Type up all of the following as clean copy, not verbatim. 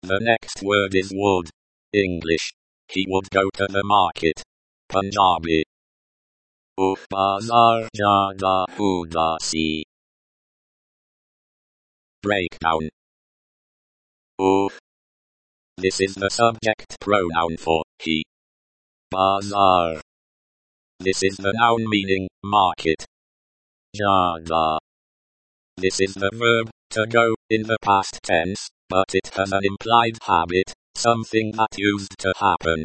The next word is would. English. He would go to the market. Punjabi. Uff bazaar jada udasi. Breakdown. Uff. This is the subject pronoun for he. Bazaar. This is the noun meaning market. Jada. This is the verb to go in the past tense, but it has an implied habit, something that used to happen.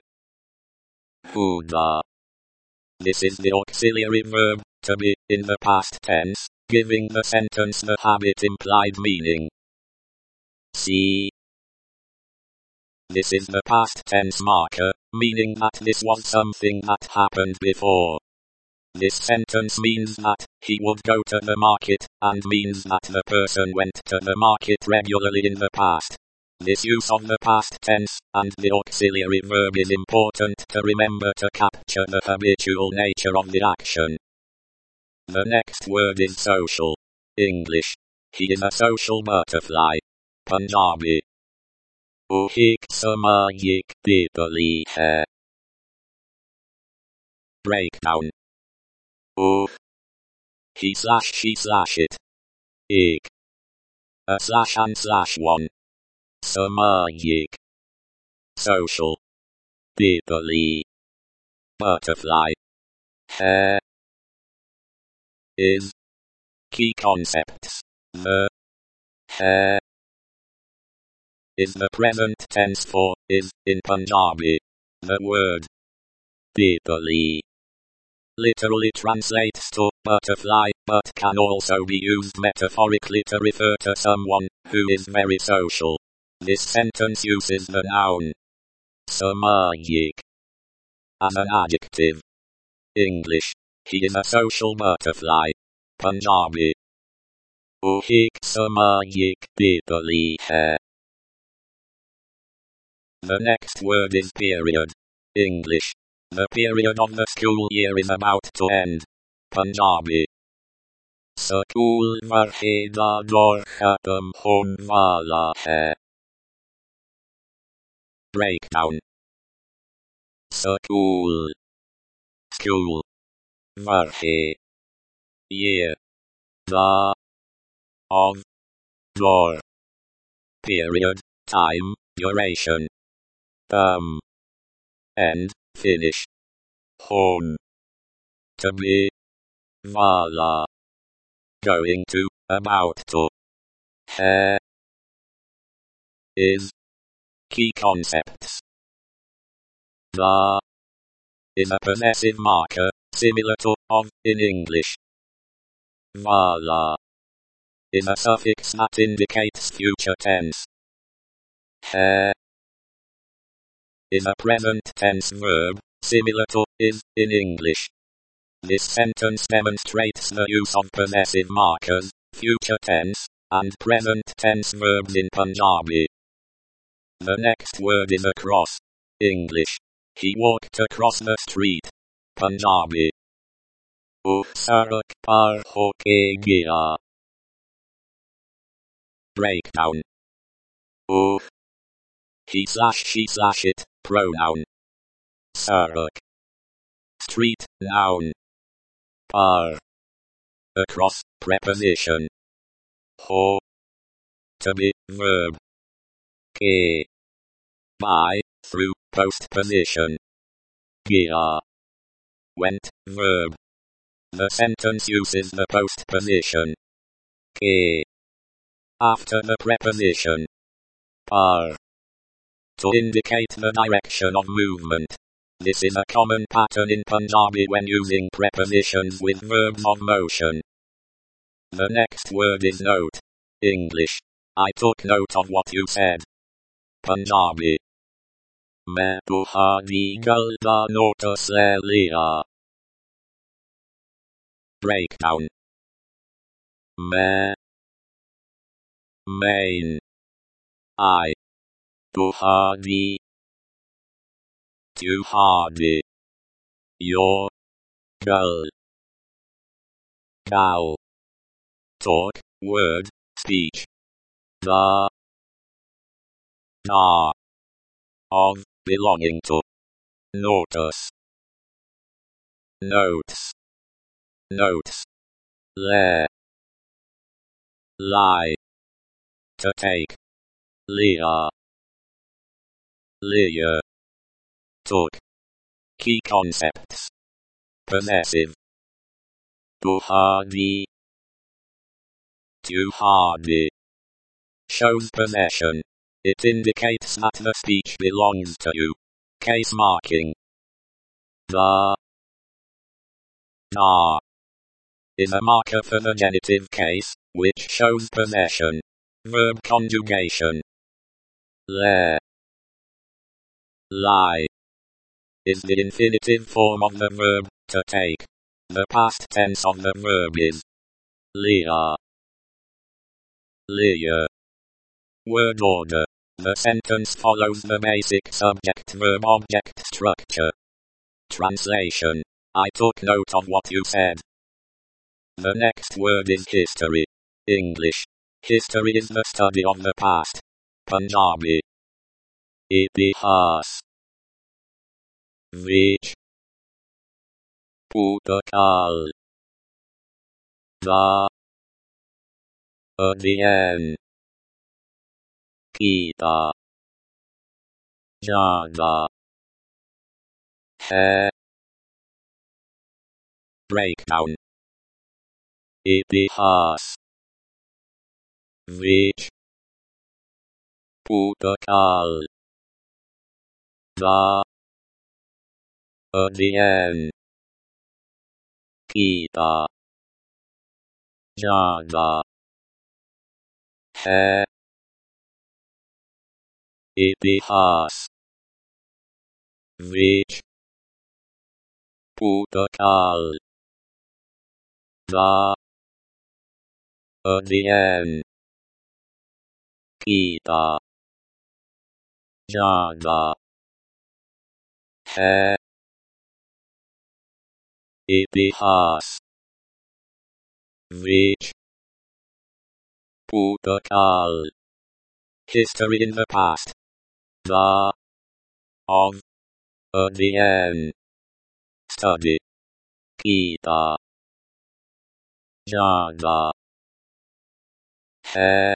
Huda. This is the auxiliary verb to be in the past tense, giving the sentence the habit implied meaning. See. This is the past tense marker, meaning that this was something that happened before. This sentence means that he would go to the market, and means that the person went to the market regularly in the past. This use of the past tense and the auxiliary verb is important to remember to capture the habitual nature of the action. The next word is social. English. He is a social butterfly. Punjabi. Uhik samayik dipali hai. Breakdown. He slash she slash it. Ik. A slash and slash one. Samayik. Social. Dipali. Butterfly. Hai. Is. Key concepts. The. Hai. Is the present tense for is in Punjabi. The word. Dipali literally translates to butterfly, but can also be used metaphorically to refer to someone who is very social. This sentence uses the noun samayik as an adjective. English. He is a social butterfly. Punjabi. Uhik samayik dipali hai. The next word is period. English. The period of the school year is about to end. Punjabi. School varheda dor khatam hone wala hai. Breakdown. School. School. Varhe. Year. Da. Of. Dor. Period. Time. Duration. End. Finish. Hone. To be. Wala. Going to, about to. Hai. Is. Key concepts. Da. Is a possessive marker, similar to of in English. Wala. Is a suffix that indicates future tense. Hai. Is a present tense verb, similar to is in English. This sentence demonstrates the use of possessive markers, future tense, and present tense verbs in Punjabi. The next word is across. English. He walked across the street. Punjabi. Sarak par hoke gaya. Breakdown. He slash she slash it, pronoun. Sarak. Street, noun. Par. Across, preposition. Ho. To be, verb. Ke. By, through, postposition. Gaya. Went, verb. The sentence uses the postposition. Ke. After the preposition. Par. To indicate the direction of movement. This is a common pattern in Punjabi when using prepositions with verbs of motion. The next word is note. English. I took note of what you said. Punjabi. Main tuhadi gal da notice le liya. Breakdown. Main. Main. I. Tuhadi. Tuhadi. Your. Gal. Gal. Talk, word, speech. Da. Na. Of, belonging to. Notice. Notes. Notes. Lair. Lie. To take. Lear. Lear. Took. Key concepts. Possessive. Too hardy. Too hardy. Shows possession. It indicates that the speech belongs to you. Case marking. The. Na. Is a marker for the genitive case, which shows possession. Verb conjugation. Lair. Lie. Is the infinitive form of the verb, to take. The past tense of the verb is. Lear. Lear. Word order. The sentence follows the basic subject-verb-object structure. Translation. I took note of what you said. The next word is history. English. History is the study of the past. Punjabi. Itihas. Vich. Putakal. The. Adyan. Kita. Jada. He. Breakdown. Itihas. Vich. Putakal. The. Adyan. Kita. Jada. He. Itihas. Vich. Putakal. The. Adyan. Kita. Jada. He. Itihas. Vich. Putakal. History in the past. The. Of. Adyan. Study. Kita. Jada. He.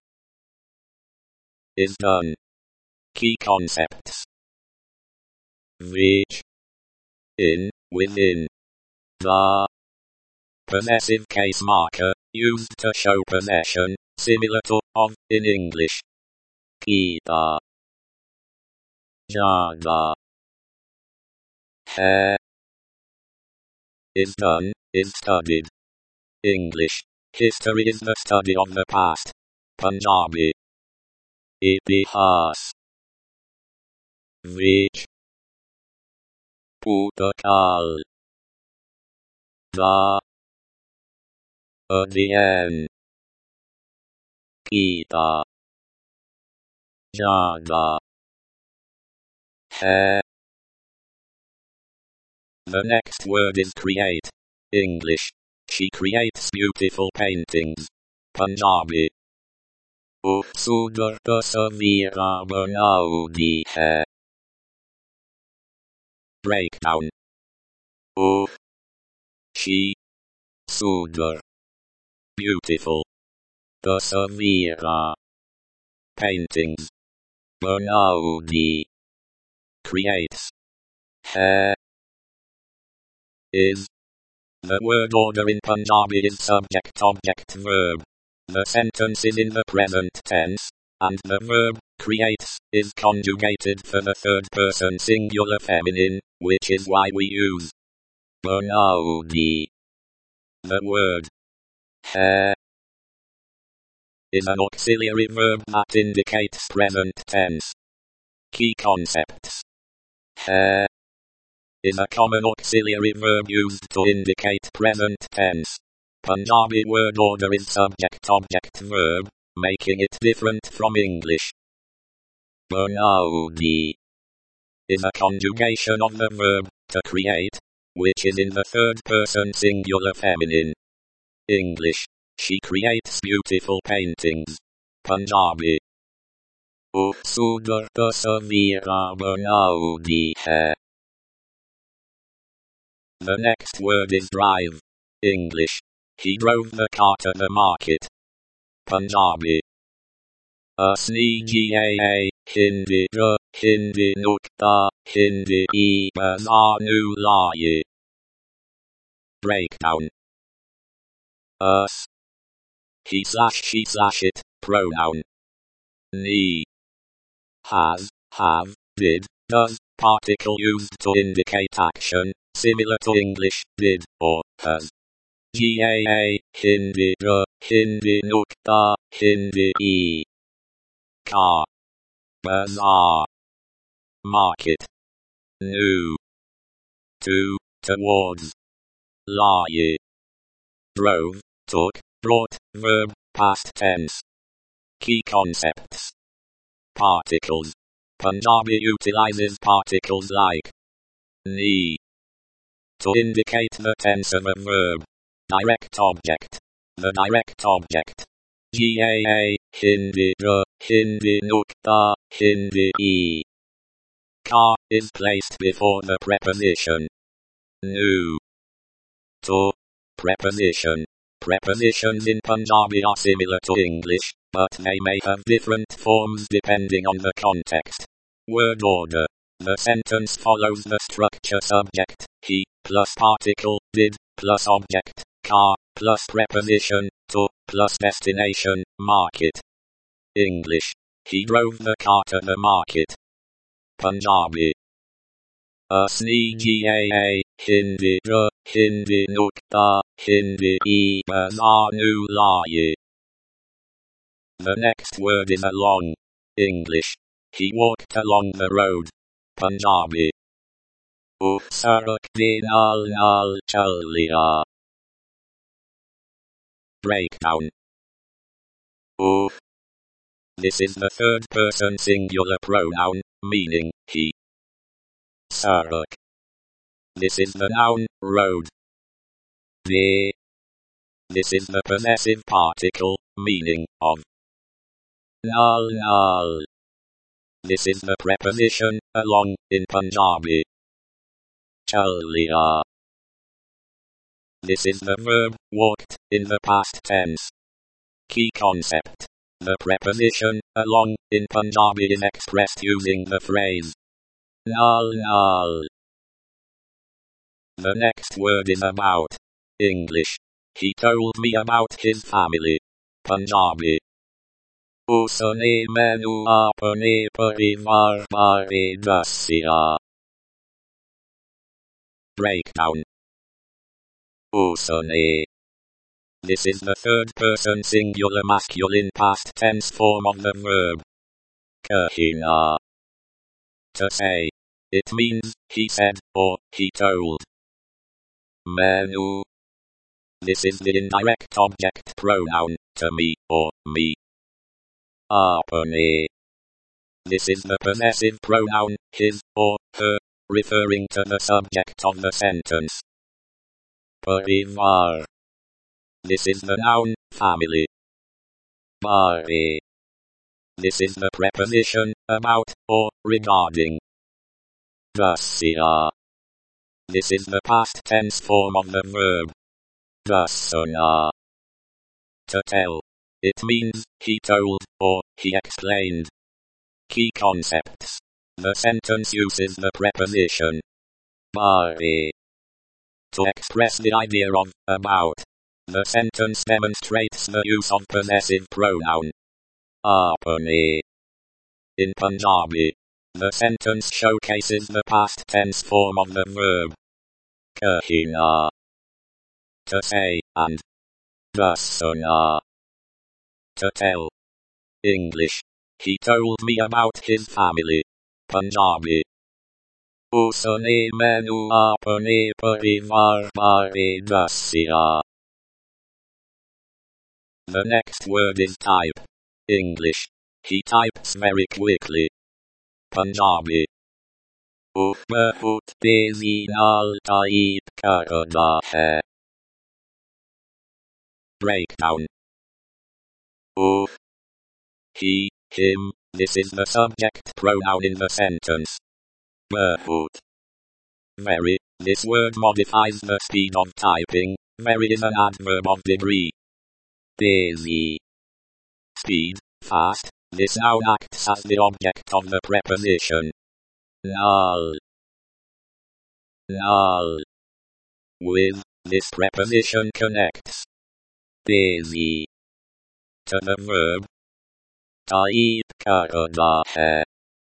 Is done. Key concepts. Vich. In, within. The. Possessive case marker, used to show possession, similar to of in English. Kita. Jada. He. Is done, is studied. English. History is the study of the past. Punjabi. Itihas. Vich. Putakal. The. Adyan. Kita. Jada. He. The next word is create. English. She creates beautiful paintings. Punjabi. Sundar tasveeran banaudi hai. Breakdown. She. Sundar. Beautiful. Tasveeran. Paintings. Banaudi. Creates. Hai. Is. The word order in Punjabi is subject-object-verb. The sentence is in the present tense, and the verb, creates, is conjugated for the third person singular feminine, which is why we use banaudi. The word hai is an auxiliary verb that indicates present tense. Key concepts. Hai is a common auxiliary verb used to indicate present tense. Punjabi word order is subject-object-verb, making it different from English. Banaudi is a conjugation of the verb, to create, which is in the third person singular feminine. English. She creates beautiful paintings. Punjabi. Sudah bersevira menaudi hai. The next word is drive. English. He drove the car to the market. Punjabi. Asli gaa, Hindi ra, Hindi nukta, Hindi e bazaar nu laaye. Breakdown. He slash she slash it, pronoun. Ni. Has, have, did, does, particle used to indicate action, similar to English, did, or, has. Gaa, Hindi ra, Hindi nukta, Hindi e. Car. Bazaar. Market. Nu. To, towards. Laaye. Drove, took, brought, verb, past tense. Key concepts. Particles. Punjabi utilizes particles like ni to indicate the tense of a verb. Direct object. The direct object. Gaa, Hindi ra, Hindi nukta, Hindi e. Car is placed before the preposition. Nu. To. Preposition. Prepositions in Punjabi are similar to English, but they may have different forms depending on the context. Word order. The sentence follows the structure subject, he, plus particle, did, plus object, car, plus preposition, to, plus destination, market. English. He drove the car to the market. Punjabi. Asli gaa, Hindi ra, Hindi nukta, Hindi e bazaar nu laaye. The next word is along. English. He walked along the road. Punjabi. Sarak de nal chal liya. Breakdown. This is the third person singular pronoun, meaning he. Sarak. This is the noun, road. De. This is the possessive particle, meaning of. Nal. This is the preposition, along, in Punjabi. Chal liya. This is the verb, walked, in the past tense. Key concept. The preposition, along, in Punjabi is expressed using the phrase nal. The next word is about. English. He told me about his family. Punjabi. Usne mainu apne parivar bare dassiya. Breakdown. Usne. This is the third person singular masculine past tense form of the verb. Kahina. To say. It means, he said, or, he told. Mainu. This is the indirect object pronoun, to me, or, me. Apne. This is the possessive pronoun, his, or, her, referring to the subject of the sentence. Parivar. This is the noun, family. Bare. This is the preposition, about, or, regarding. Dassiya. This is the past tense form of the verb. Dassana. To tell. It means, he told, or, he explained. Key concepts. The sentence uses the preposition. Bare. To express the idea of, about. The sentence demonstrates the use of possessive pronoun. Apne. In Punjabi. The sentence showcases the past tense form of the verb. Kahina. To say, and. Dassana. To tell. English. He told me about his family. Punjabi. Usne mainu apne parivar bare dassiya. The next word is type. English. He types very quickly. Punjabi. Bahut tezi nal type karda hai. Breakdown. He, him, this is the subject pronoun in the sentence. Bahut. Very, this word modifies the speed of typing. Very is an adverb of degree. Busy. Speed, fast, this noun acts as the object of the preposition. Null. Null. With, this preposition connects busy to the verb type karna hai.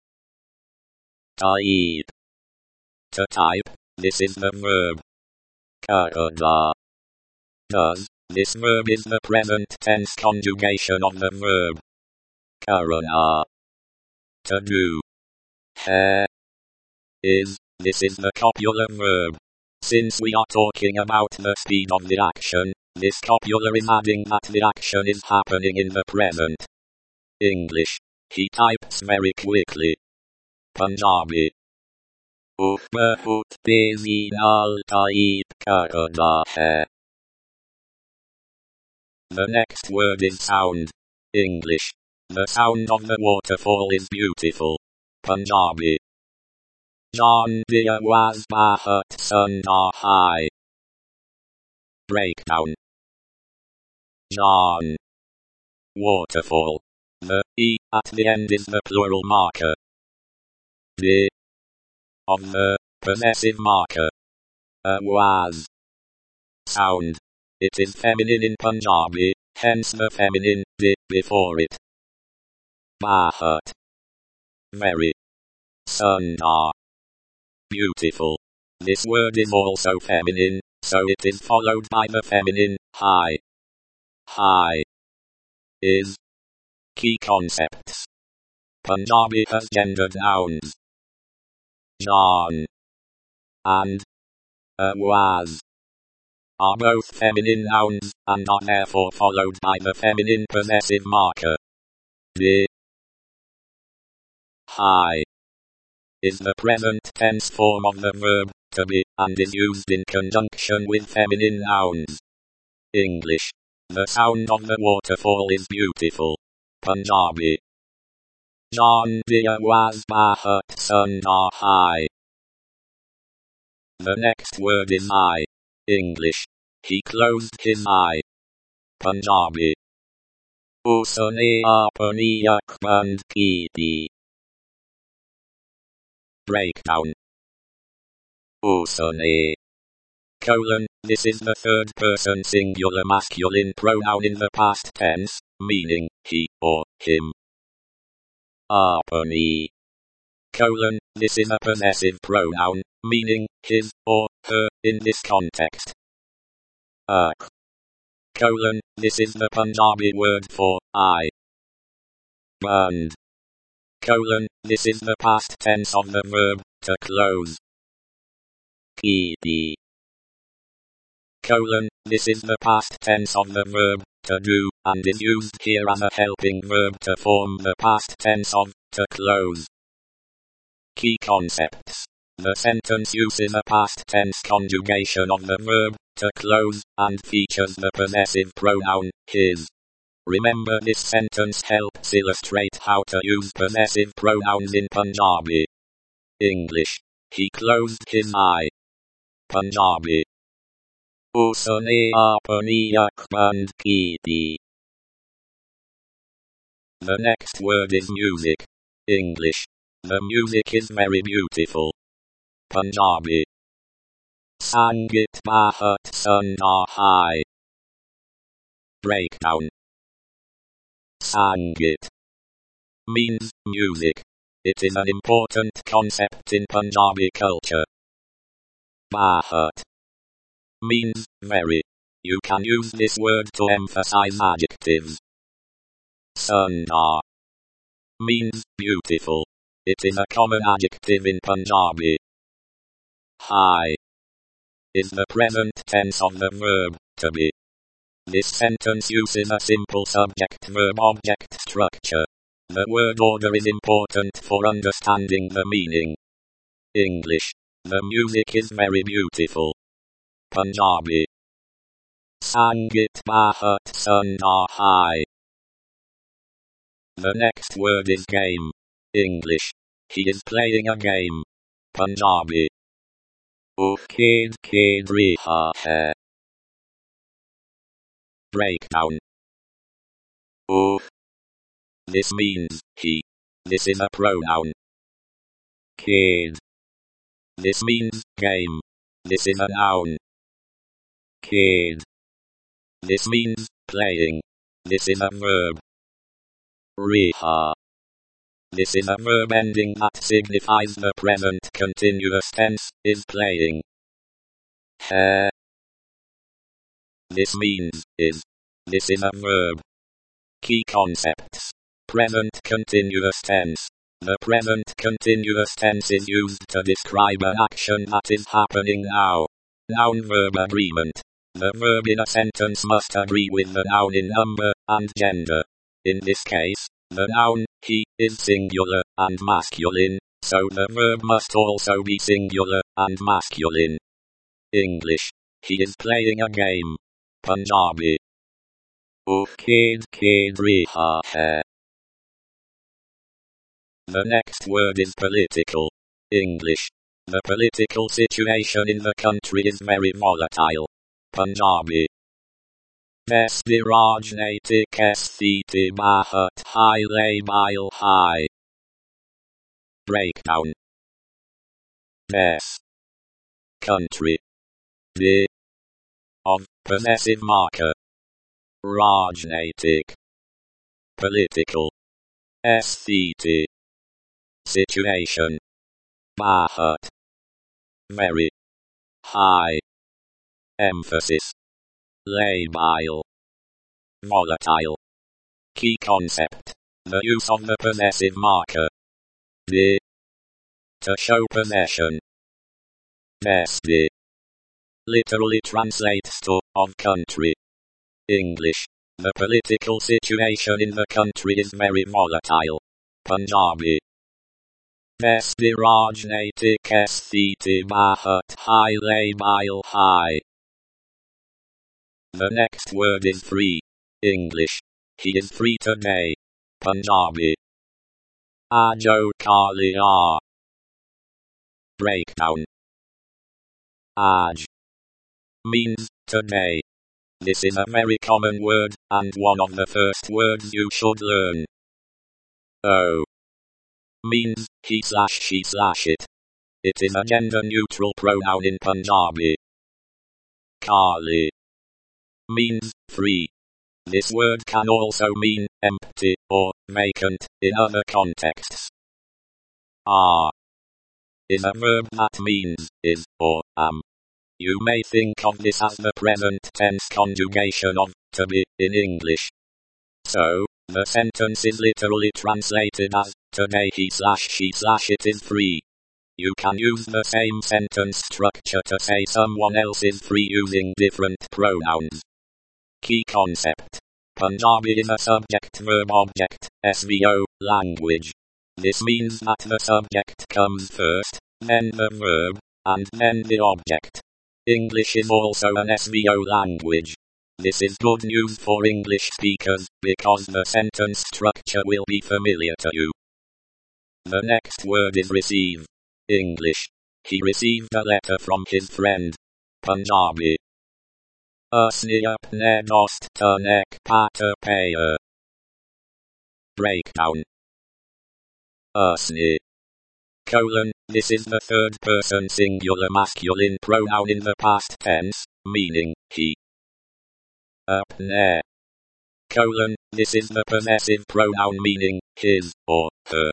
Type. To type, this is the verb karna. Does, this verb is the present tense conjugation of the verb karana. To do. Hai. Is, this is the copular verb. Since we are talking about the speed of the action, this copular is adding that the action is happening in the present. English. He types very quickly. Punjabi. Oh bahut busy naal type karna hai. The next word is sound. English. The sound of the waterfall is beautiful. Punjabi. Jaan di awaaz bahut sunda hai. Breakdown. Jaan. Waterfall. The E at the end is the plural marker. Di. Of the possessive marker. Awaaz. Sound. It is feminine in Punjabi, hence the feminine di before it. Bahut. Very. Sunda. Beautiful. This word is also feminine, so it is followed by the feminine hai. Hai. Is. Key concepts. Punjabi has gendered nouns. Jaan and awaaz are both feminine nouns and are therefore followed by the feminine possessive marker. Di. Hai. Is the present tense form of the verb to be and is used in conjunction with feminine nouns. English. The sound of the waterfall is beautiful. Punjabi. Jaan di awaaz bahut sunda hai. The next word is eye. English. He closed his eye. Punjabi. Usne apni aankh band ki thi. Breakdown. Usne. This is the third person singular masculine pronoun in the past tense, meaning he or him. Apni. This is a possessive pronoun, meaning his or her in this context. Aankh. This is the Punjabi word for eye. Band. This is the past tense of the verb to close. Ki thi. This is the past tense of the verb to do and is used here as a helping verb to form the past tense of to close. Key concepts. The sentence uses a past tense conjugation of the verb to close and features the possessive pronoun his. Remember, this sentence helps illustrate how to use possessive pronouns in Punjabi. English. He closed his eye. Punjabi. Usne apni aankh band ki thi. The next word is music. English. The music is very beautiful. Punjabi. Sangeet bahut sunda hai. Breakdown. Sangeet means music. It is an important concept in Punjabi culture. Bahut means very. You can use this word to emphasize adjectives. Sunda means beautiful. It is a common adjective in Punjabi. Hai is the present tense of the verb to be. This sentence uses a simple subject-verb-object structure. The word order is important for understanding the meaning. English. The music is very beautiful. Punjabi. Sangeet bahut sunda hai. The next word is game. English. He is playing a game. Punjabi. Oh kid riha hai. Breakdown. Oh. This means he. This is a pronoun. Kid. This means game. This is a noun. Kid. This means playing. This is a verb. Riha. This is a verb ending that signifies the present continuous tense, is playing. Hai. This means is. This is a verb. Key concepts. Present continuous tense. The present continuous tense is used to describe an action that is happening now. Noun-verb agreement. The verb in a sentence must agree with the noun in number and gender. In this case, the noun, he, is singular and masculine, so the verb must also be singular and masculine. English. He is playing a game. Punjabi. Oh kid riha hai. The next word is political. English. The political situation in the country is very volatile. Punjabi. Vesti rajnaitik sthiti bahat hai labile hai. Breakdown. Des. Country. The. Of. Possessive marker. Rajnaitik. Political. Sthiti. Situation. Bahat. Very. High. Emphasis. Labile. Volatile. Key concept. The use of the possessive marker. The. To show possession. Vesti. Literally translates to, of country. English. The political situation in the country is very volatile. Punjabi. Vesti rajnaitik sthiti bahat hai labile hai. The next word is free. English. He is free today. Punjabi. Ajo kaliya. Breakdown. Aj. Means today. This is a very common word, and one of the first words you should learn. O. Means he/she/it. It is a gender-neutral pronoun in Punjabi. Kali. Means free. This word can also mean empty or vacant in other contexts. Are. Is a verb that means is or am. You may think of this as the present tense conjugation of to be in English. So, the sentence is literally translated as, today he/she/it is free. You can use the same sentence structure to say someone else is free using different pronouns. Key concept. Punjabi is a subject-verb-object, SVO, language. This means that the subject comes first, then the verb, and then the object. English is also an SVO language. This is good news for English speakers, because the sentence structure will be familiar to you. The next word is receive. English. He received a letter from his friend. Punjabi. Usni apne dost tanek pata paya. Breakdown. Usni. This is the third person singular masculine pronoun in the past tense, meaning he. Apne. This is the possessive pronoun meaning his or her.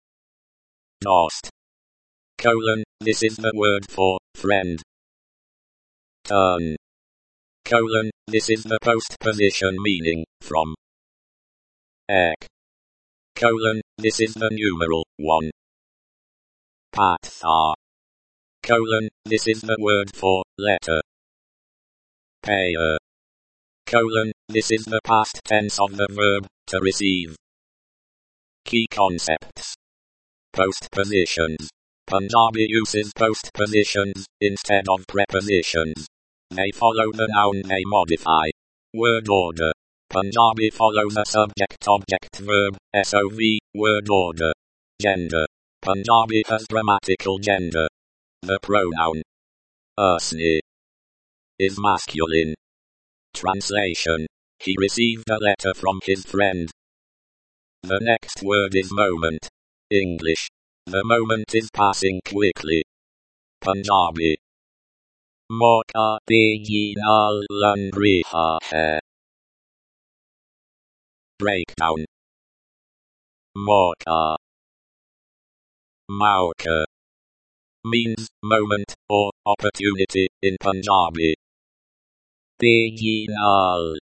Dost. This is the word for friend. Turn. This is the postposition meaning from. Ek. This is the numeral 1. Patha. This is the word for letter. Payer. This is the past tense of the verb to receive. Key concepts. Postpositions. Punjabi uses postpositions instead of prepositions. They follow the noun they modify. Word order. Punjabi follows a subject-object-verb, SOV, word order. Gender. Punjabi has grammatical gender. The pronoun usne is masculine. Translation. He received a letter from his friend. The next word is moment. English. The moment is passing quickly. Punjabi. Mauka tegi naal lan riha hai. Breakdown. Mauka. Mauka means moment or opportunity in Punjabi. Tegi naal.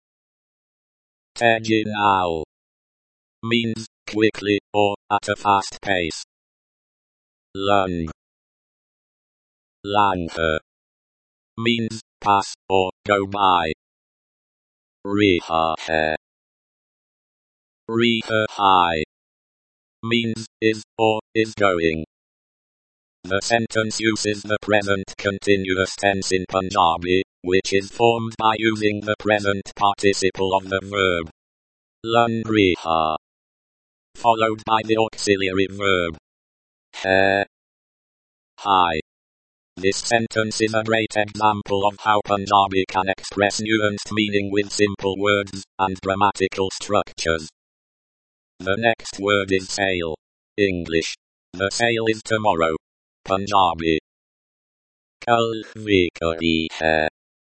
Tegi naal means quickly or at a fast pace. Lang. Langher means pass or go by. Riha hai. Riha hai means is or is going. The sentence uses the present continuous tense in Punjabi, which is formed by using the present participle of the verb lan riha, followed by the auxiliary verb hai. Hai. This sentence is a great example of how Punjabi can express nuanced meaning with simple words and grammatical structures. The next word is sale. English. The sale is tomorrow. Punjabi. Kal vikari hai.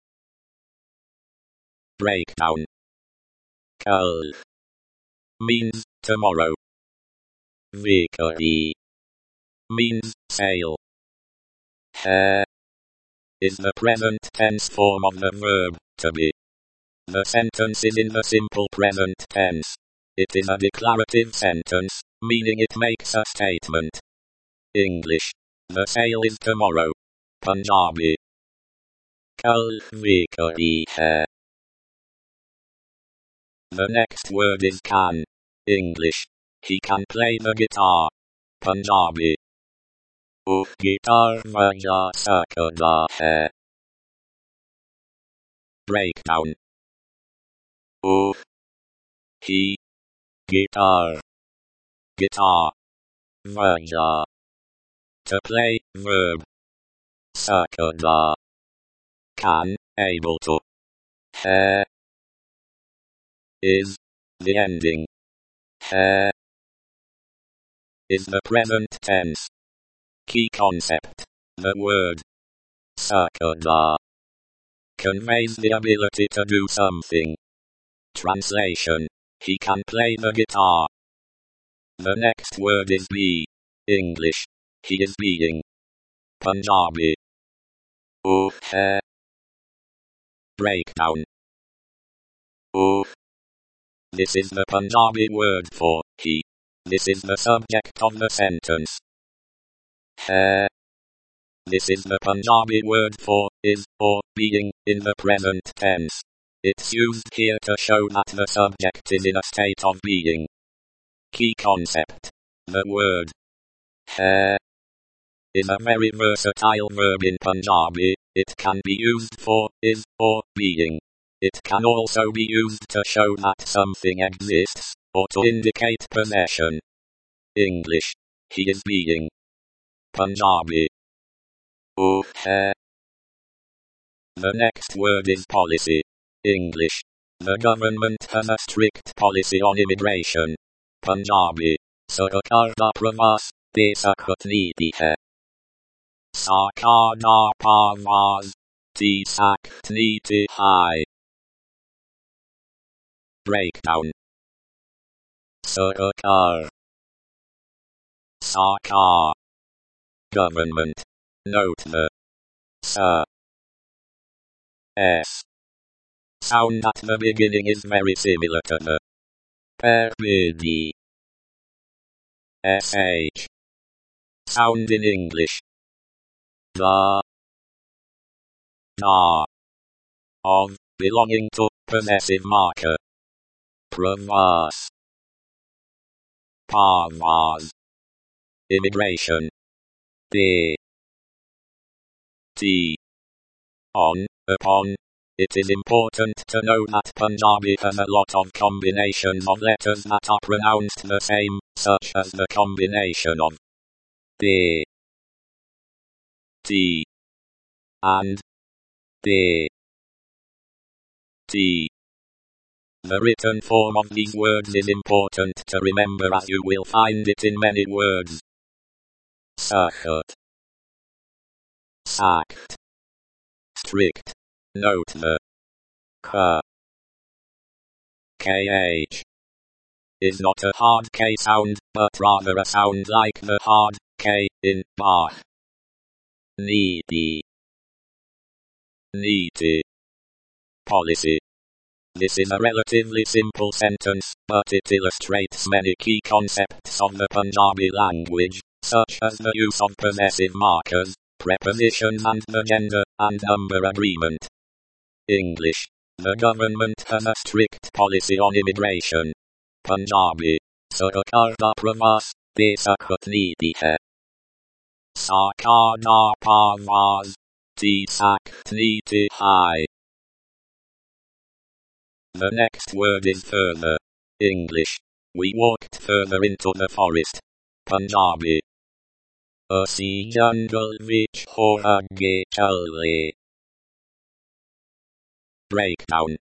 Breakdown. Kal means tomorrow. Vikari means sale. Hai is the present tense form of the verb to be. The sentence is in the simple present tense. It is a declarative sentence, meaning it makes a statement. English. The sale is tomorrow. Punjabi. Kal vikari hai. The next word is can. English. He can play the guitar. Punjabi. Oh guitar vaja sakada hai. Breakdown. Oh. He. Guitar. Guitar. Vaja. To play, verb. Sakada. Can, able to. Hai is the ending. Hai is the present tense. Key concept. The word sakada conveys the ability to do something. Translation. He can play the guitar. The next word is be. English. He is being. Punjabi. Oh hai. Breakdown. Oh. This is the Punjabi word for he. This is the subject of the sentence. Hai. This is the Punjabi word for is or being in the present tense. It's used here to show that the subject is in a state of being. Key concept. The word hai is a very versatile verb in Punjabi. It can be used for is or being. It can also be used to show that something exists, or to indicate possession. English. He is being. Punjabi. Oh hai. The next word is policy. English. The government has a strict policy on immigration. Punjabi. Sarkar da pravas, desa kutniti hai. Sarkar da pravas, desa kutniti hai. Breakdown. Sarkar. Sarkar. Government. Note the sa s sound at the beginning is very similar to the pervidi sh sound in English. The na of belonging to possessive marker. Pravas. Parvas. Immigration. De. T. On, upon, It is important to know that Punjabi has a lot of combinations of letters that are pronounced the same, such as the combination of B, T, and B, T. The written form of these words is important to remember, as you will find it in many words. Sakhut, sacked, strict. Note the KH is not a hard K sound, but rather a sound like the hard K in Bach. Needy, needy, policy. This is a relatively simple sentence, but it illustrates many key concepts of the Punjabi language, such as the use of possessive markers, prepositions and the gender and number agreement. English. The government has a strict policy on immigration. Punjabi. Sarkar da pravas, besakhut needi hai. Sarkar da pravas, besakhut needi hai. The next word is further. English. We walked further into the forest. Punjabi. Asi jungle vich hor agge chalre. Breakdown.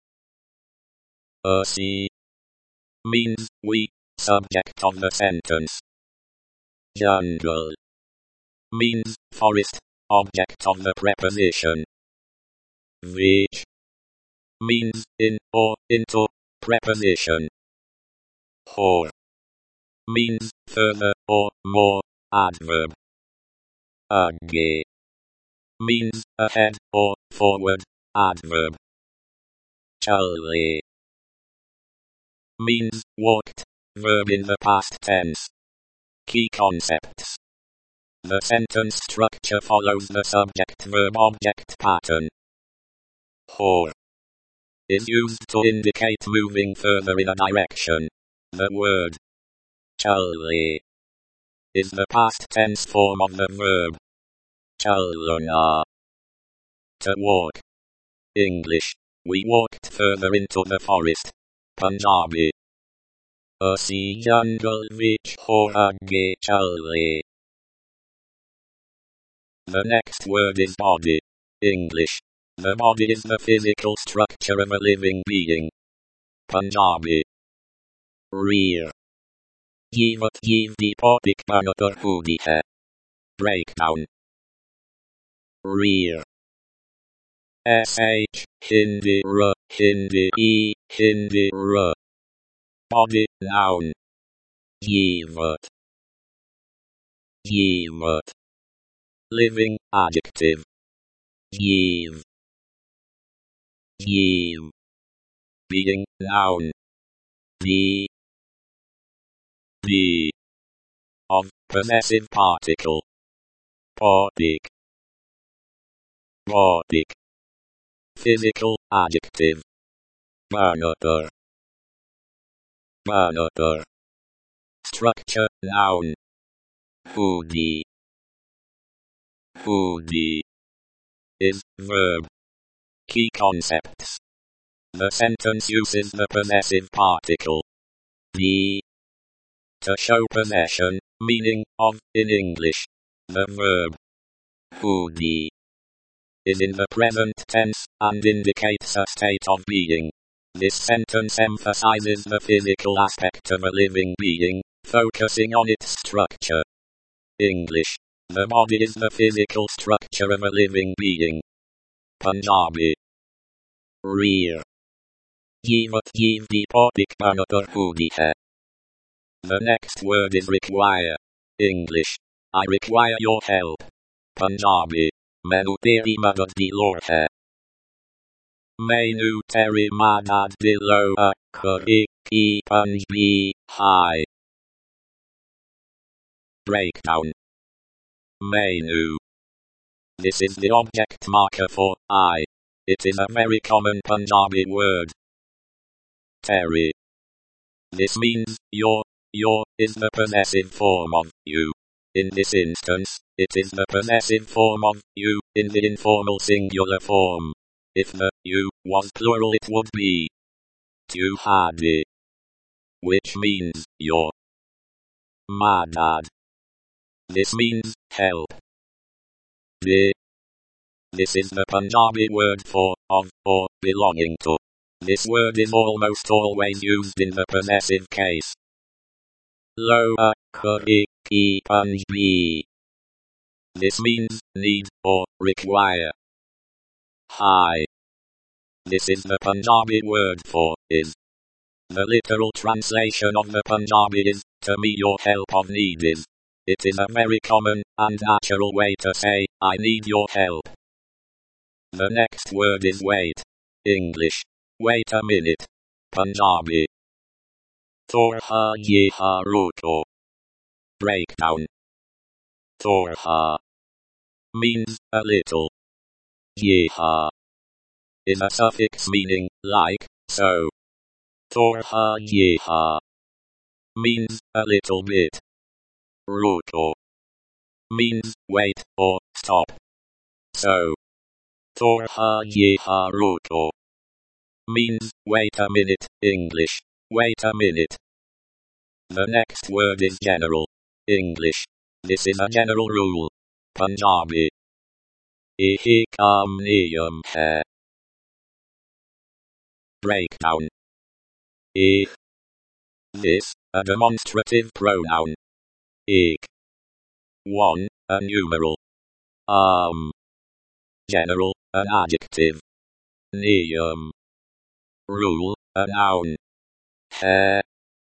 Asi means we, subject of the sentence. Jungle means forest, object of the preposition. Vich means in or into, preposition. Hor means further or more, adverb. Agge means ahead or forward, adverb. Chalre means walked, verb in the past tense. Key concepts. The sentence structure follows the subject-verb-object pattern. Hor is used to indicate moving further in a direction. The word chalre is the past tense form of the verb chalna, to walk. English. We walked further into the forest. Punjabi. Asi jungle vich hor agge chalre. The next word is body. English. The body is the physical structure of a living being. Punjabi. Rear. Jivat jiv dipodik banatar hudi hai. Breakdown. Rear. SH, Hindi R, Hindi E, Hindi R. Body, noun. Jivat. Jivat. Living, adjective. Jiv. Jiv. Being, noun. The of possessive particle. Bodik. Bodik. Physical, adjective. Banatar. Banatar. Structure, noun. Hudi. Hudi is verb. Key concepts. The sentence uses the possessive particle. The to show possession, meaning of, in English. The verb hudi is in the present tense, and indicates a state of being. This sentence emphasizes the physical aspect of a living being, focusing on its structure. English. The body is the physical structure of a living being. Punjabi. Rear. Jivat jiv dipodik banatar hudi hai. The next word is require. English. I require your help. Punjabi. Mainu teri madad di lor hai. Mainu teri madad di lor kari ki Punjabi hai. Breakdown. Mainu. This is the object marker for I. It is a very common Punjabi word. Teri. This means your is the possessive form of you. In this instance, it is the possessive form of you in the informal singular form. If the you was plural it would be tuhadi, which means your madad. This means help. This is the Punjabi word for of or belonging to. This word is almost always used in the possessive case. Loa kari ki Punjabi. This means need or require. Hi. This is the Punjabi word for is. The literal translation of the Punjabi is, to me your help of need is. It is a very common and natural way to say, I need your help. The next word is wait. English. Wait a minute. Punjabi. Thorha yeha ruko. Breakdown. Thorha means a little. Yeha is a suffix meaning like, so. Thorha yeha means a little bit. Ruko means wait or stop. So. Thorha yeha ruko means wait a minute. English. Wait a minute. The next word is general. English. This is a general rule. Punjabi. Ehi kam niyam hai. Breakdown. This, a demonstrative pronoun. Ik. 1, a numeral. General, an adjective. Niyam. Rule, a noun. Hai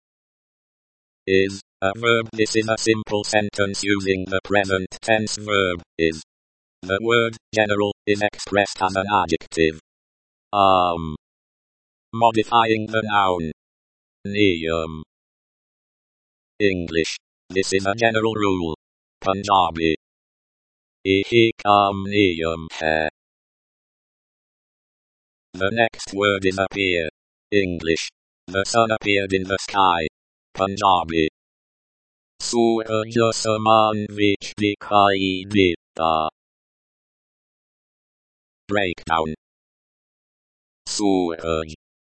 is a verb. This is a simple sentence using the present tense verb is. The word general is expressed as an adjective. Modifying the noun. Niyam. English. This is a general rule. Punjabi. Ehi kam niyam hai. The next word is appear. English. The sun appeared in the sky. Punjabi. Suraj saman vich dikhai deta. Breakdown. Suraj.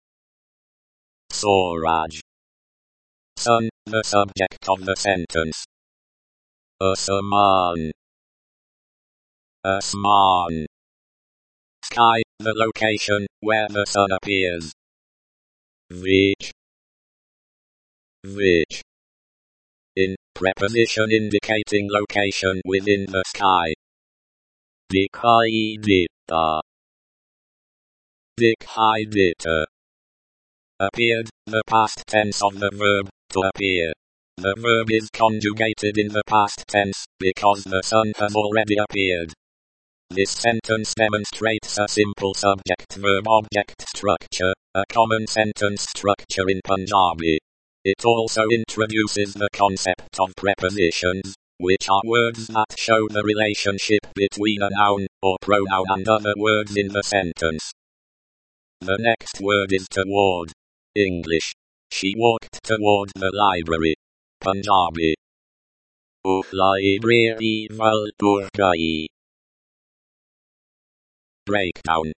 Swaraj. Sun, the subject of the sentence. Asaman. Asman. Sky, the location where the sun appears. Vich. Vich. In, preposition indicating location within the sky. Dikhai deta. Dikhai deta. Appeared, the past tense of the verb, to appear. The verb is conjugated in the past tense, because the sun has already appeared. This sentence demonstrates a simple subject-verb-object structure, a common sentence structure in Punjabi. It also introduces the concept of prepositions, which are words that show the relationship between a noun or pronoun and other words in the sentence. The next word is toward. English. She walked toward the library. Punjabi. Library val turgai. Breakdown.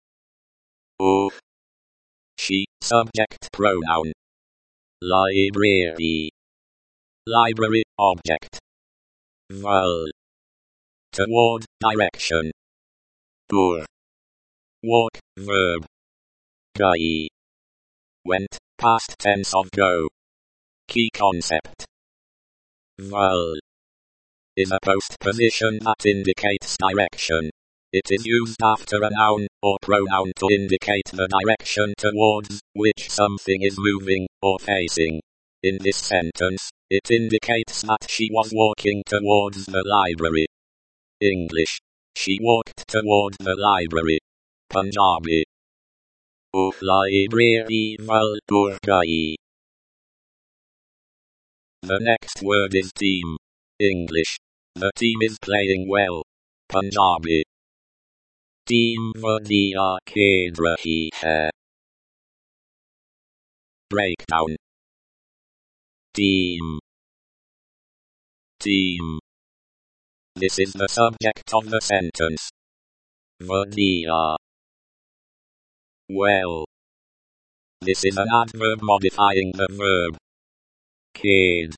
She, subject pronoun. Library. Library, object. Val. Toward, direction. Tur. Walk, verb. Gai. Went, past tense of go. Key concept. Val is a postposition that indicates direction. It is used after a noun or pronoun to indicate the direction towards which something is moving or facing. In this sentence, it indicates that she was walking towards the library. English. She walked toward the library. Punjabi. Library val turgai. The next word is team. English. The team is playing well. Punjabi. Team vadiya khel rahi hai. Breakdown. Team. Team. This is the subject of the sentence. Vadiya well. This is an adverb modifying the verb. Kid.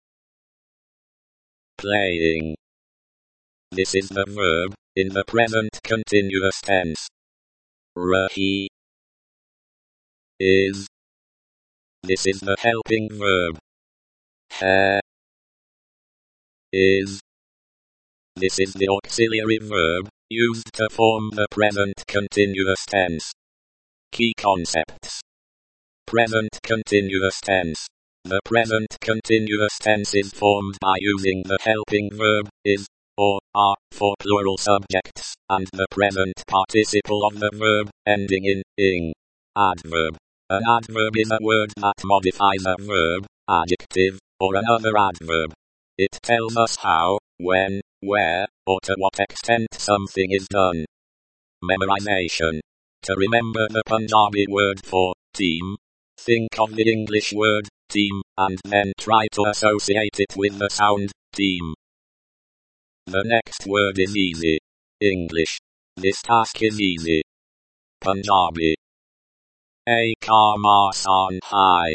Playing. This is the verb, in the present continuous tense. He is. This is the helping verb. He is. This is the auxiliary verb, used to form the present continuous tense. Key concepts. Present continuous tense. The present continuous tense is formed by using the helping verb, is, or, are, for plural subjects, and the present participle of the verb, ending in, ing. Adverb. An adverb is a word that modifies a verb, adjective, or another adverb. It tells us how, when, where, or to what extent something is done. Memorization. To remember the Punjabi word for team, think of the English word team, and then try to associate it with the sound team. The next word is easy. English. This task is easy. Punjabi. A calm asan high.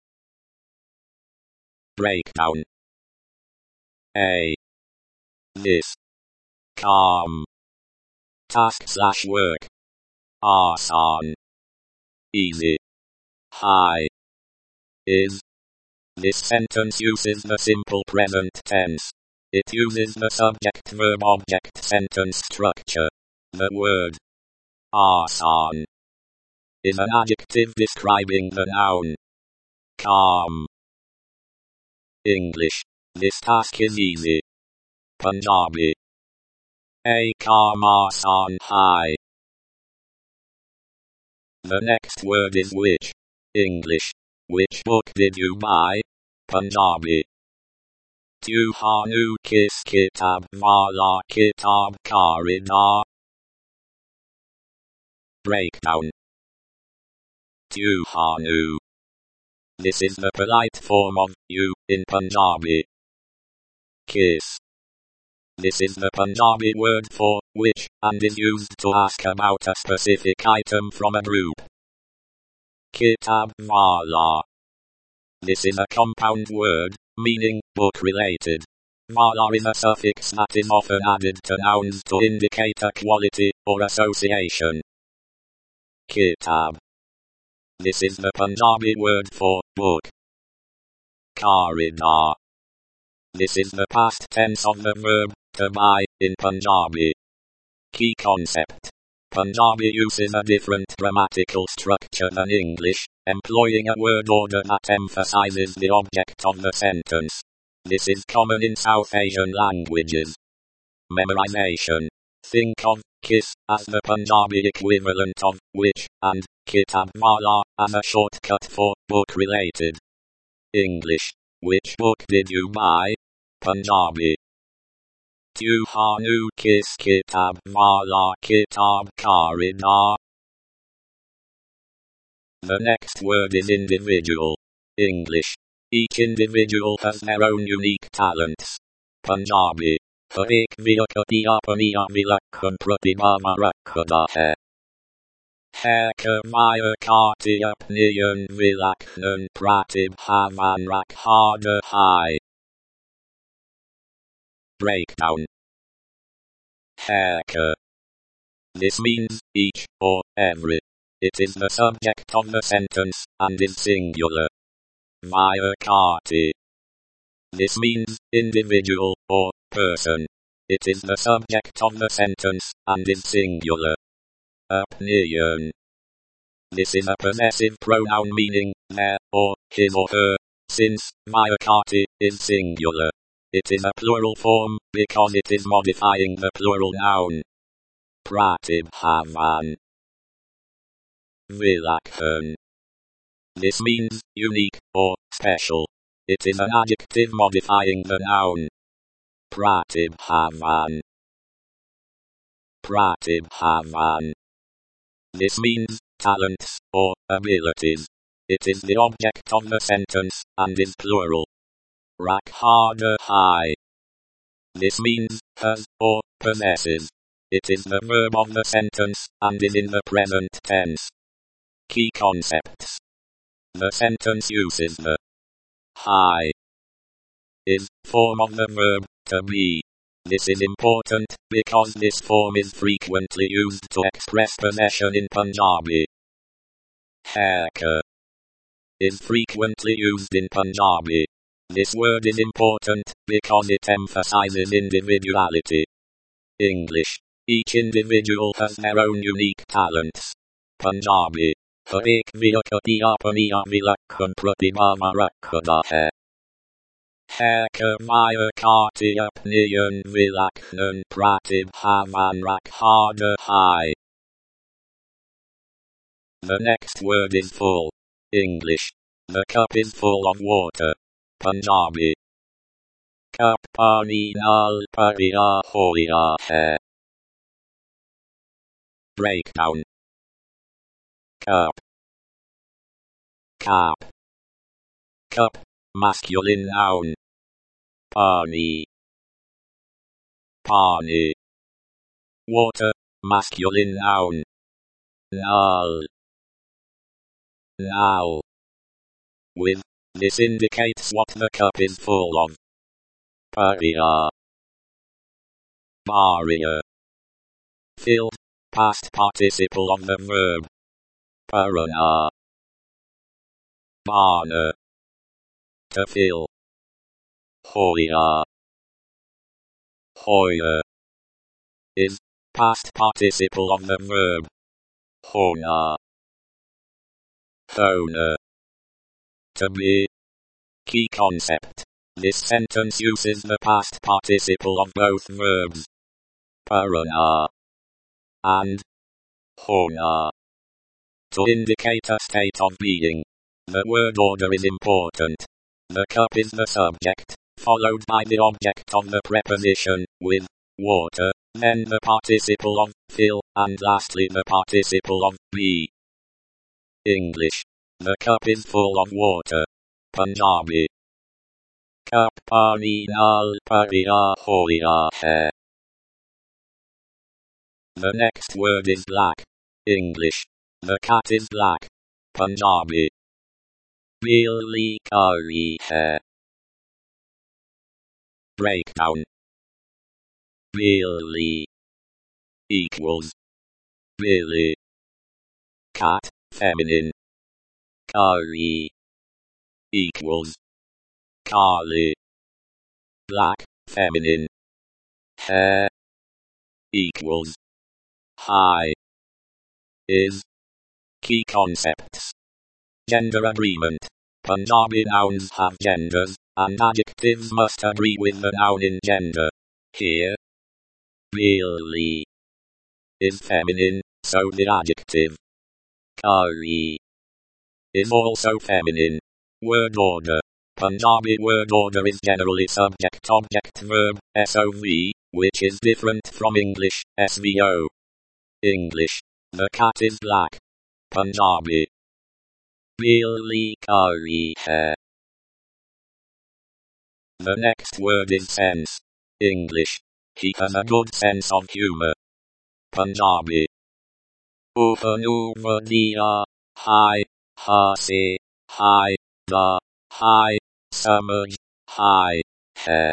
Breakdown. A. This. Calm. Task/work. Asan. Easy. High. Is. This sentence uses the simple present tense. It uses the subject-verb-object sentence structure. The word asan is an adjective describing the noun calm. English. This task is easy. Punjabi. A calm asan high. The next word is which. English. Which book did you buy? Punjabi. Tuhanu kis kitab wala kitab kharida. Breakdown. Tuhanu. This is the polite form of you in Punjabi. Kiss. This is the Punjabi word for which, and is used to ask about a specific item from a group. Kitab wala. This is a compound word, meaning book-related. Wala is a suffix that is often added to nouns to indicate a quality or association. Kitab. This is the Punjabi word for book. Kharida. This is the past tense of the verb to buy in Punjabi. Key concept. Punjabi uses a different grammatical structure than English, employing a word order that emphasizes the object of the sentence. This is common in South Asian languages. Memorization. Think of kiss as the Punjabi equivalent of which, and kitab wala as a shortcut for book-related. English. Which book did you buy? Punjabi. Tuhanu kis kitab wala kitab kharida. The next word is individual. English. Each individual has their own unique talents. Punjabi. हर एक व्यक्ति की अपनी विलक्षण प्रतिभा रखता है कार्यकाती अपनी विलक्षण प्रतिभावान रखता है. Breakdown. Hacker. This means each or every. It is the subject of the sentence and is singular. Vyakati. This means individual or person. It is the subject of the sentence and is singular. Opinion. This is a possessive pronoun meaning their or his or her, since Vyakati is singular. It is a plural form because it is modifying the plural noun. Pratibhavan. Vilakhan. This means unique or special. It is an adjective modifying the noun. Pratibhavan. Pratibhavan. This means talents or abilities. It is the object of the sentence and is plural. Rakhada hai. This means has or possesses. It is the verb of the sentence and is in the present tense. Key concepts. The sentence uses the high is form of the verb to be. This is important because this form is frequently used to express possession in Punjabi. Haircut is frequently used in Punjabi. This word is important because it emphasizes individuality. English. Each individual has their own unique talents. Punjabi. हर एक व्यक्ति की अपनी विलक्षण प्रतिभा रखता है. Haircut via karti apniyan vilaknan pratibhavan rakhada hai. The next word is full. English. The cup is full of water. Punjabi. Cup pani nal pariya hoya hai. Breakdown. Cup. Cap. Cup, masculine noun. Pani. Pani. Water, masculine noun. Nal. Nal. With, this indicates what the cup is full of. Pariya. Barrier. Filled, past participle of the verb. Parana. Bana. To fill. Hoya. Hoya. Is, past participle of the verb. Hona. Hona. To be. Key concept. This sentence uses the past participle of both verbs. Parana. And. Hona. To indicate a state of being. The word order is important. The cup is the subject, followed by the object of the preposition, with water, then the participle of fill, and lastly the participle of be. English. The cup is full of water. Punjabi. Cup pani nal pariya hoya hai. The next word is black. English. The cat is black. Punjabi. Billi kari hai. Breakdown. Billi equals Billy. Cat, feminine. Kari equals Kali. Black, feminine. Hair equals high. Is. Key concepts. Gender agreement. Punjabi nouns have genders, and adjectives must agree with the noun in gender. Here, Billi is feminine, so the adjective. Kari is also feminine. Word order. Punjabi word order is generally subject, object, verb, SOV, which is different from English, SVO. English. The cat is black. Punjabi. Billi kari hai. The next word is sense. English. He has a good sense of humor. Punjabi. Upanu vadiya hai, hase, hai, da, hai, samajh, hai, hai.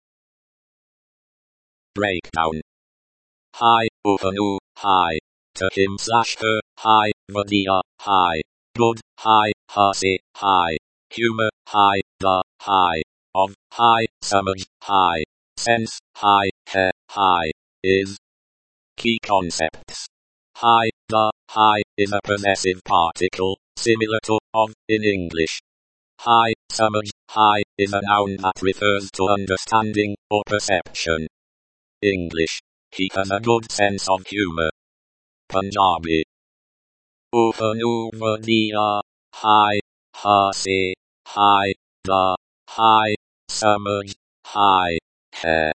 Breakdown. Hi, upanu, hi. To him / her, hi, vadiya, hi. Good, hi, hase, hi. Humor, hi, da, hi. Of, hi, samajh, hi. Sense, hi, hai, hi. Is. Key concepts. Hi, da, hi, is a possessive particle, similar to of in English. Hi, samajh, hi, is a noun that refers to understanding or perception. English. He has a good sense of humor. Punjabi. Upanu vadiya, hi, hase, hi, da, hi, samajh, hi, hai.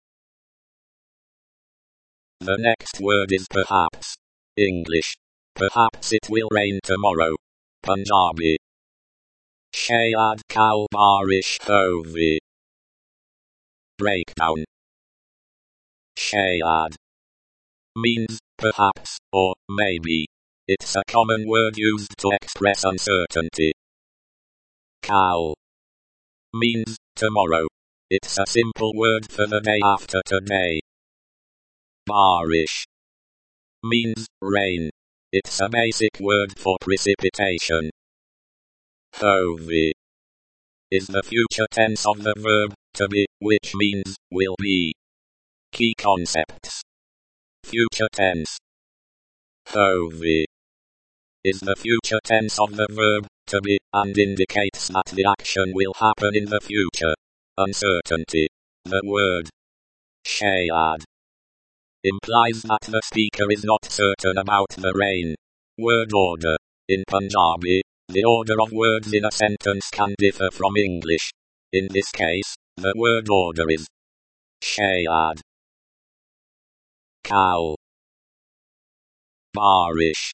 The next word is perhaps. English. Perhaps it will rain tomorrow. Punjabi. Shayad kal barish hovi. Breakdown. Shayad means perhaps or maybe. It's a common word used to express uncertainty. Kal means tomorrow. It's a simple word for the day after today. Barish means rain. It's a basic word for precipitation. Hovi is the future tense of the verb to be, which means will be. Key concepts. Future tense. Hovi is the future tense of the verb to be and indicates that the action will happen in the future. Uncertainty. The word shayad implies that the speaker is not certain about the rain. Word order. In Punjabi, the order of words in a sentence can differ from English. In this case, the word order is shayad, kal, barish,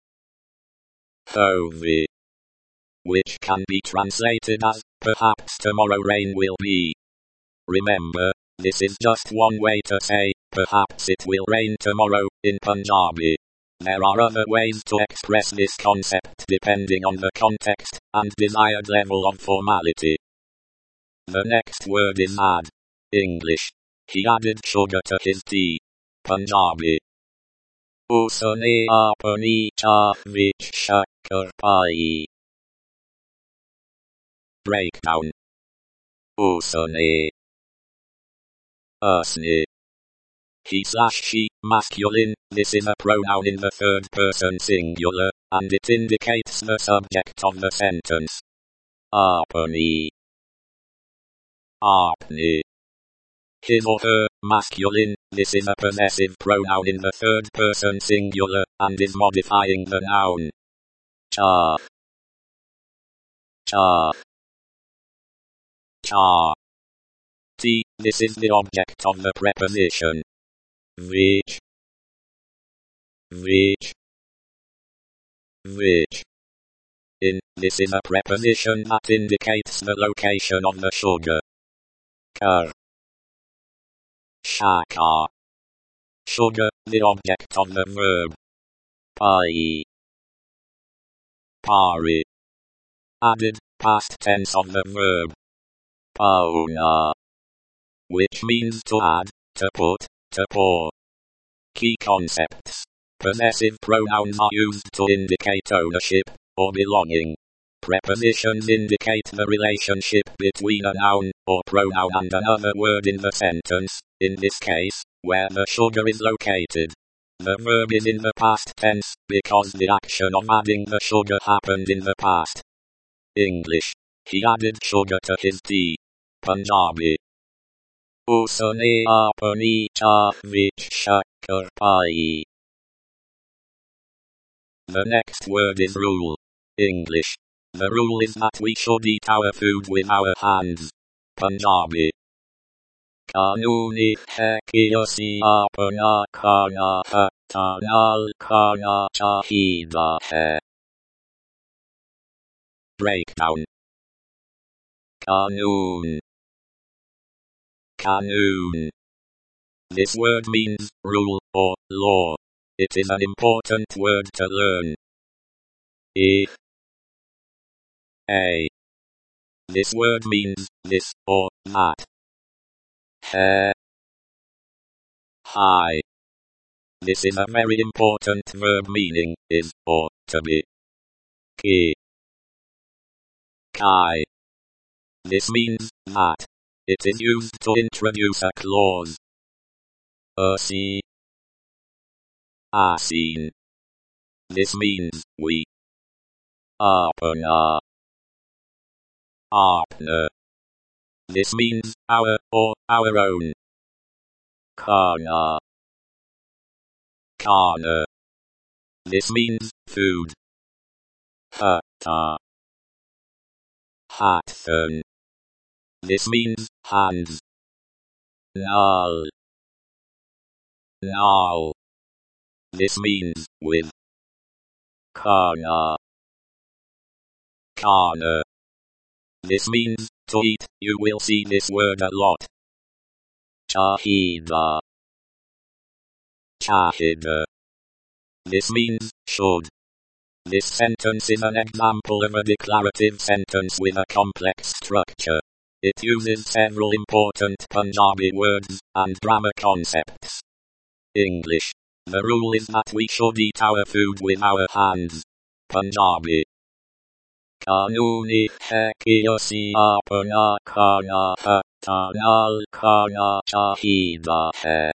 hovi, which can be translated as perhaps tomorrow rain will be. Remember, this is just one way to say perhaps it will rain tomorrow in Punjabi. There are other ways to express this concept depending on the context and desired level of formality. The next word is add. English. He added sugar to his tea. Punjabi. Usne apni cha vich shakkar pai. Breakdown. Usne. Usne. He/she, masculine. This is a pronoun in the third person singular, and it indicates the subject of the sentence. Apni. Apni. His or her, masculine. This is a possessive pronoun in the third person singular, and is modifying the noun. Cha. Cha. Cha. T. This is the object of the preposition. Which. Which. Which. In. This is a preposition that indicates the location of the sugar. Kar. Shaka. Sugar, the object of the verb. Pai. Pari. Added, past tense of the verb. Pauna. Which means to add, to put, to pour. Key concepts. Possessive pronouns are used to indicate ownership, or belonging. Prepositions indicate the relationship between a noun, or pronoun and another word in the sentence, in this case, where the sugar is located. The verb is in the past tense, because the action of adding the sugar happened in the past. English. He added sugar to his tea. Punjabi. Usne apni cha vich shakkar pai. The next word is rule. English. The rule is that we should eat our food with our hands. Punjabi. Kanuni hai ki usi apna khana hatta nal khana chahida hai. Breakdown. Kanun. Kanun. This word means rule or law. It is an important word to learn. A. This word means this or that. Hai. Hi. This is a very important verb meaning is or to be. Ki. Kai. This means that. It is used to introduce a clause. Asi. Asin. This means we. Apna. Apna. This means our or our own. Khana. Khana. This means food. Hatta. Hathan. This means hands. Nal. Nal. This means with. Khana. Khana. This means to eat. You will see this word a lot. Chahida. Chahida. This means should. This sentence is an example of a declarative sentence with a complex structure. It uses several important Punjabi words and grammar concepts. English. The rule is that we should eat our food with our hands. Punjabi. कानूनी है कि असी अपना खाना हत्था नाल खाना चाहिदा है.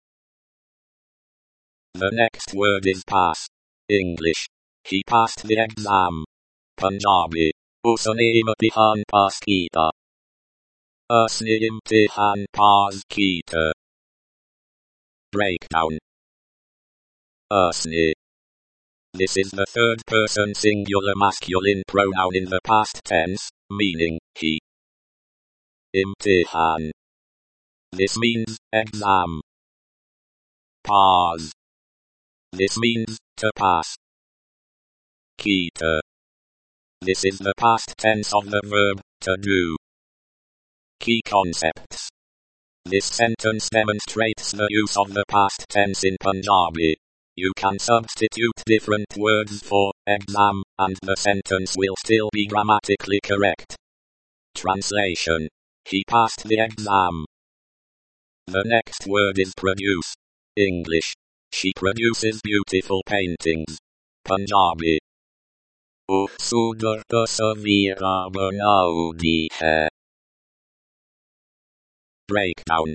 The next word is pass. English. He passed the exam. Punjabi. Usne imtihan pass kita. Usne imtihan pass kita. Breakdown. Usne. This is the third person singular masculine pronoun in the past tense, meaning he. Imtihan. This means exam. Pass. This means to pass. Kita. This is the past tense of the verb to do. Key concepts. This sentence demonstrates the use of the past tense in Punjabi. You can substitute different words for exam, and the sentence will still be grammatically correct. Translation. He passed the exam. The next word is produce. English. She produces beautiful paintings. Punjabi. Sundar tasveeran banaudi hai. Breakdown.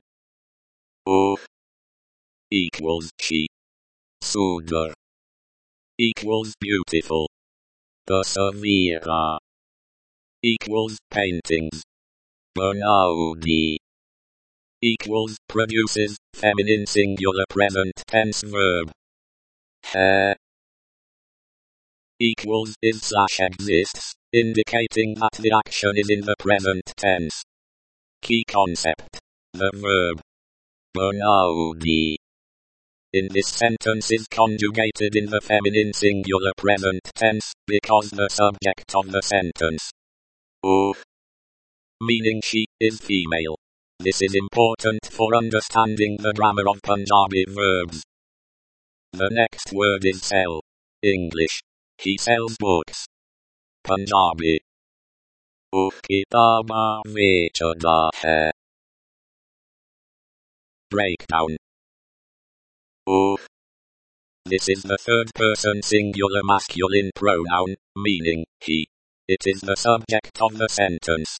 Equals she. Sundar equals beautiful. Tasveeran equals paintings. Banaudi equals produces feminine singular present tense verb. Hai equals is/exists, indicating that the action is in the present tense. Key concept. The verb banaudi in this sentence is conjugated in the feminine singular present tense because the subject of the sentence, meaning she, is female. This is important for understanding the grammar of Punjabi verbs. The next word is sell. English. He sells books. Punjabi. Kitaba vechda hai. Breakdown. This is the third person singular masculine pronoun, meaning he. It is the subject of the sentence.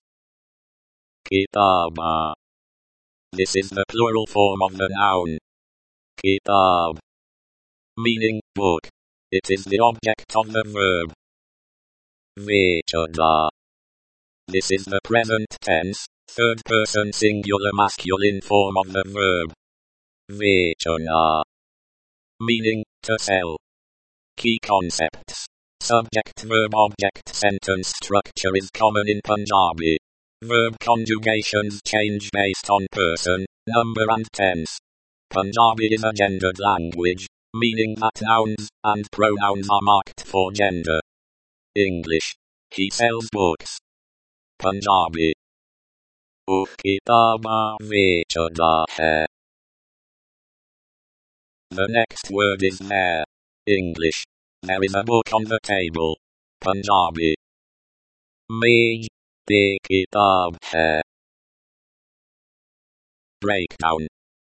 Kitaba. This is the plural form of the noun. Kitab. Meaning book. It is the object of the verb. Vechda. This is the present tense, third person singular masculine form of the verb. Vechna. Meaning, to sell. Key concepts. Subject-verb-object sentence structure is common in Punjabi. Verb conjugations change based on person, number and tense. Punjabi is a gendered language, meaning that nouns and pronouns are marked for gender. English. He sells books. Punjabi. Kitaba vechda hai. The next word is there. English. There is a book on the table. Punjabi. Mej pe kitab hai. Breakdown.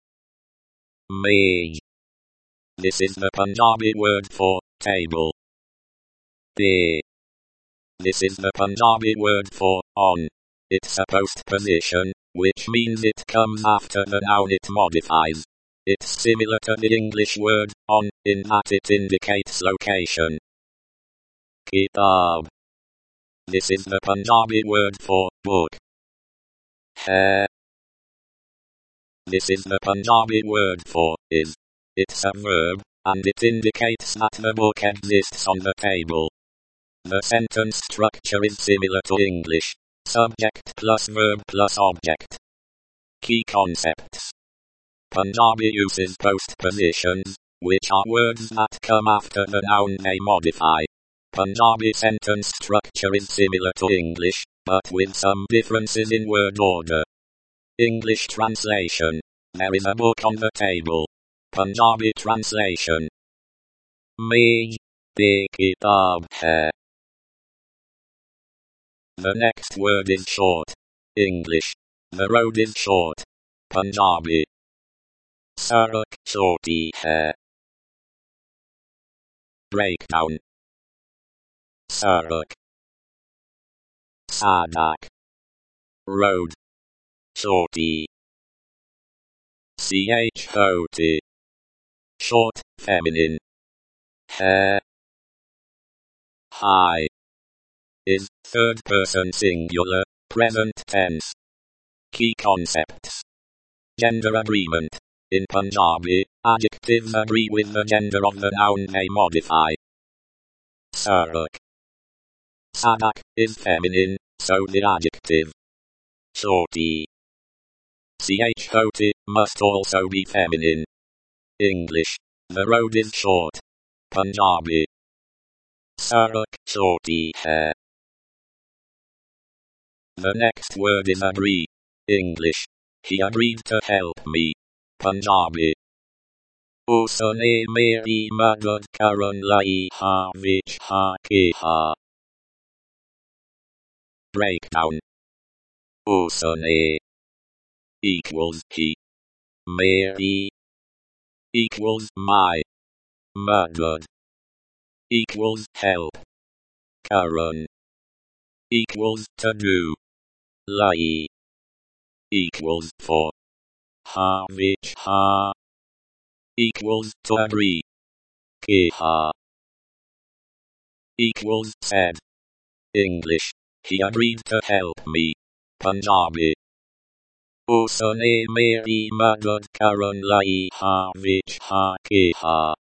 Mej. This is the Punjabi word for table. Pe. This is the Punjabi word for on. It's a postposition, which means it comes after the noun it modifies. It's similar to the English word on, in that it indicates location. Kitab. This is the Punjabi word for book. Hai. This is the Punjabi word for is. It's a verb, and it indicates that the book exists on the table. The sentence structure is similar to English. Subject plus verb plus object. Key concepts. Punjabi uses postpositions, which are words that come after the noun they modify. Punjabi sentence structure is similar to English, but with some differences in word order. English translation. There is a book on the table. Punjabi translation. Mej Big kitab hai. The next word is short. English. The road is short. Punjabi. Sarak choti hai. Breakdown. Sarak. Sadak. Road. Choti. Chot. Short, feminine. Hai. High. Is third person singular, present tense. Key concepts. Gender agreement. In Punjabi, adjectives agree with the gender of the noun they modify. Sarak. Sadak is feminine, so the adjective. Choti. Chot must also be feminine. English. The road is short. Punjabi. Sarak choti hai. The next word is agree. English. He agreed to help me. Punjabi. Usne meri madad karan lai ha vich ha kiha. Breakdown. Usne equals he. Meri equals my. Madad equals help. Karan equals to do. Lai equals for. Ha vich ha equals to agree. Kiha equals said. English. He agreed to help me. Punjabi. Usne meri madad karan lai ha vich ha kiha.